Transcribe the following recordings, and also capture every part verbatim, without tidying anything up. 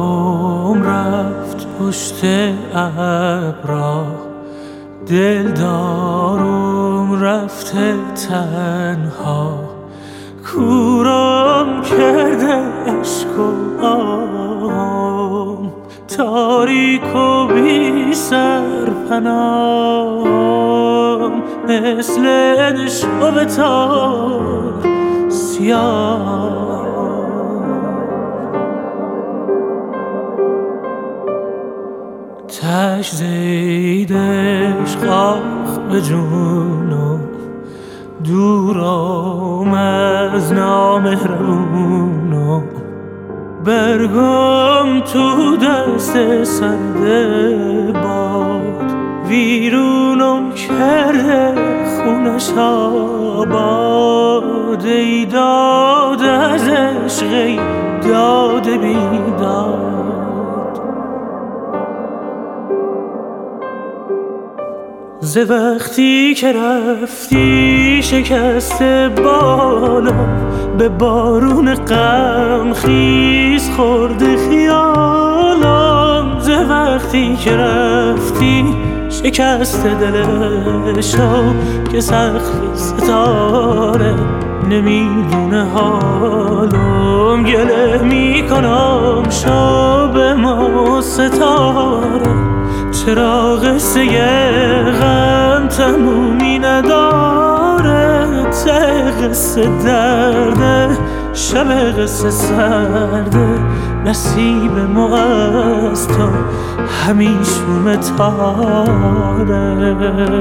عمرم رفت پشت ابرا، دلدارم رفته تنها، کورم کرده عشق و آهم، تاریک و بی سرپناهم، مثل نشو تار سیاه. تش زیدش خاخ به جونم، دورم از نامهربونم، برگم تو دست سرد باد، ویرونم کرده خونش آباد، ای داد از عشق داد بیداد. ز وقتی که رفتی شکسته بالا، به بارون غم خیز خورده خیالم. ز وقتی که رفتی شکسته دلشو، که سقف ستاره نمیدونه حالم. گله میکنم شب ما ستاره، چرا قصه غم تمومی نداره. ته قصه درده، شب قصه سرده، نصیب ما از تو همیشون تاره.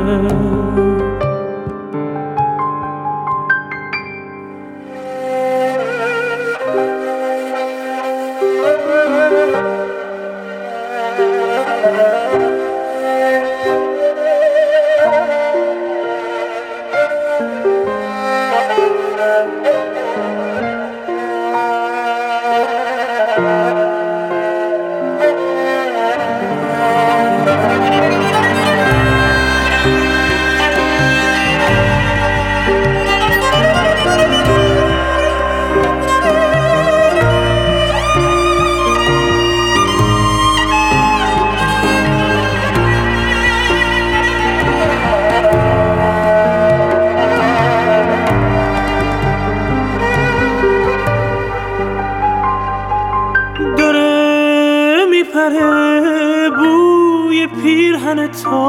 بوی پیرهن تو،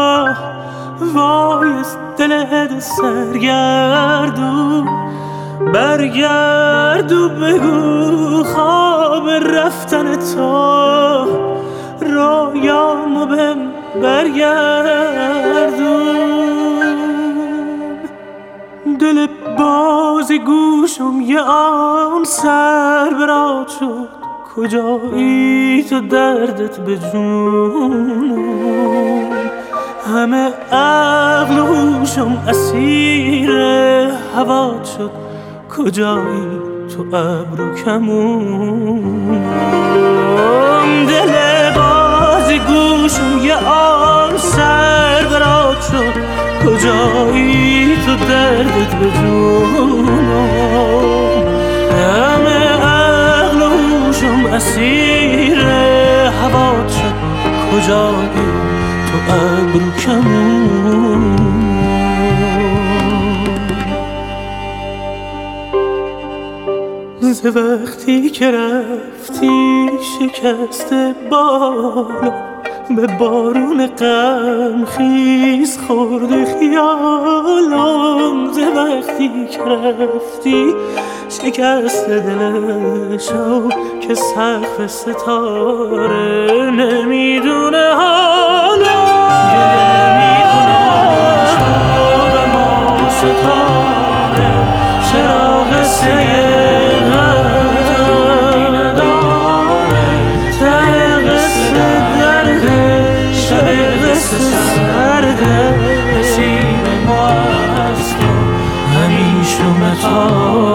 وای از دل سرگردو، برگردو بگو خواب رفتن تو، رویامو بهم برگردون. دل باز گوشم یه آن سر برات شد، کجایی تو دردت به جونم. همه عقل و هوشم اسیر هوات شد، کجایی تو ابرو کمونم. دل باز گوشم یه آن سر برات شد، کجایی تو دردت به جونم. همه عقل و هوشم اسیر هوات شد، کجایی تو ابرو کمون. ز وقتی که رفتی شکسته بالا، به بارون غم خیز خورده خیالم. ز وقتی که رفتی شکسته دلشو، که سقف ستاره نمیدونه حالم. گله میکنم شب ما ستاره، چرا قصه غمی نداره. ته قصه درده، شب قصه سرده، نصیب ما از تو همیشه متاره.